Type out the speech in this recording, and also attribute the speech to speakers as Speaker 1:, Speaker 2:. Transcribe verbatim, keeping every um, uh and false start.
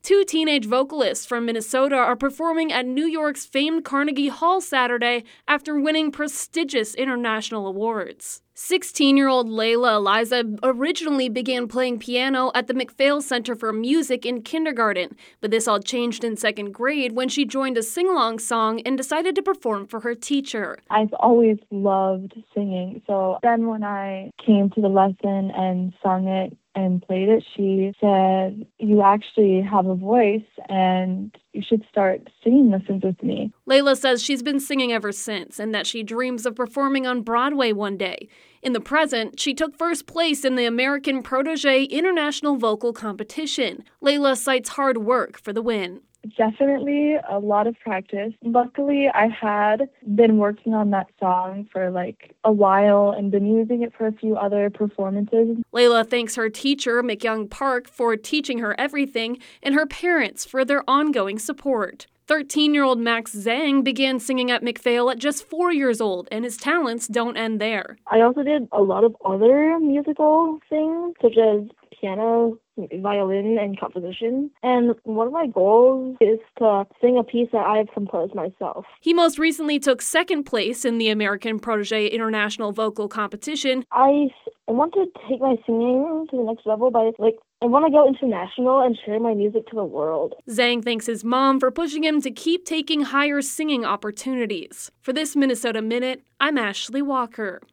Speaker 1: Two teenage vocalists from Minnesota are performing at New York's famed Carnegie Hall Saturday after winning prestigious international awards. sixteen-year-old Layla Eliza originally began playing piano at the MacPhail Center for Music in kindergarten, but this all changed in second grade when she joined a sing-along song and decided to perform for her teacher.
Speaker 2: I've always loved singing, so then when I came to the lesson and sung it and played it, she said, "You actually have a voice and you should start singing lessons with me."
Speaker 1: Layla says she's been singing ever since and that she dreams of performing on Broadway one day. In the present, she took first place in the American Protégé International Vocal Competition. Layla cites hard work for the win.
Speaker 2: Definitely a lot of practice. Luckily, I had been working on that song for like a while and been using it for a few other performances.
Speaker 1: Layla thanks her teacher, McYoung Park, for teaching her everything and her parents for their ongoing support. thirteen-year-old Max Zhang began singing at MacPhail at just four years old, and his talents don't end there.
Speaker 2: I also did a lot of other musical things, such as piano, violin, and composition. And one of my goals is to sing a piece that I have composed myself.
Speaker 1: He most recently took second place in the American Protégé International Vocal Competition.
Speaker 2: I, I want to take my singing to the next level by, like, I want to go international and share my music to the world.
Speaker 1: Zhang thanks his mom for pushing him to keep taking higher singing opportunities. For this Minnesota Minute, I'm Ashley Walker.